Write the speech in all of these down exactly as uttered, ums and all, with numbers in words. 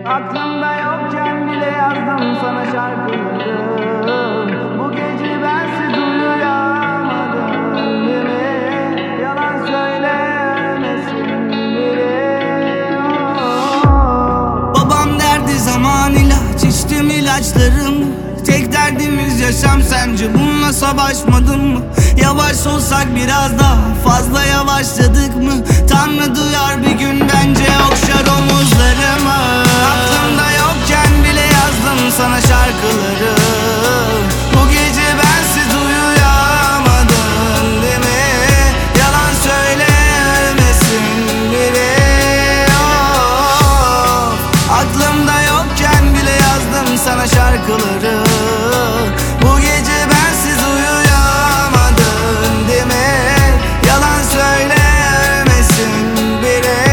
Aklımda yokken bile yazdım sana şarkıları. Bu gece bensiz uyuyamadım, değil mi? Yalan söylemesin biri. Oh. Babam derdi zaman ilaç, içtim ilaçlarım. Tek derdimiz yaşam, sence bununla savaşmadın mı? Yavaş olsak biraz daha fazla yavaşladık mı? Tanrı duyar bir gün, bence okşar omuzlarımı. Aklımda yokken bile yazdım sana şarkıları. Bu gece bensiz uyuyamadın, değil mi? Yalan söylemesin biri. Oh. Aklımda yokken bile yazdım sana şarkıları. Bu gece bensiz uyuyamadın, değil mi? Yalan söylemesin biri.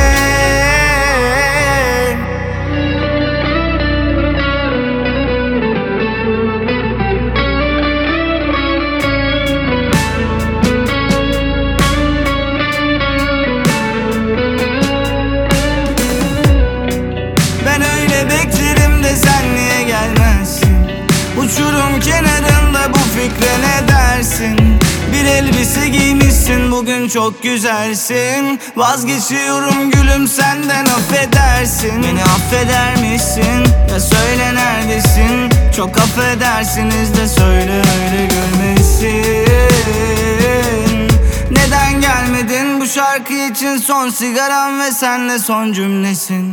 Ben öyle beklerim de sen niye gelmezsin? Uçurum kenarında bu fikre ne dersin? Bir elbise giymişsin, bugün çok güzelsin. Vazgeçiyorum gülüm, senden affedersin. Beni affeder misin? Ya söyle neredesin? Çok affedersiniz de söyle öyle gülmesin. Neden gelmedin bu şarkı için? Son sigaram ve senle son cümlesin.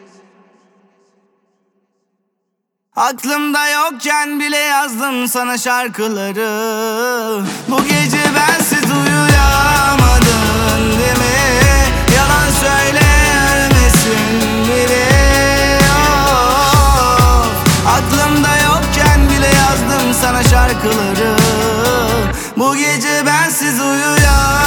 Aklımda yokken bile yazdım sana şarkıları. Bu gece bensiz uyuyamadın, değil mi? Yalan söylemesin biri. Oh. Aklımda yokken bile yazdım sana şarkıları. Bu gece bensiz uyuyamadın.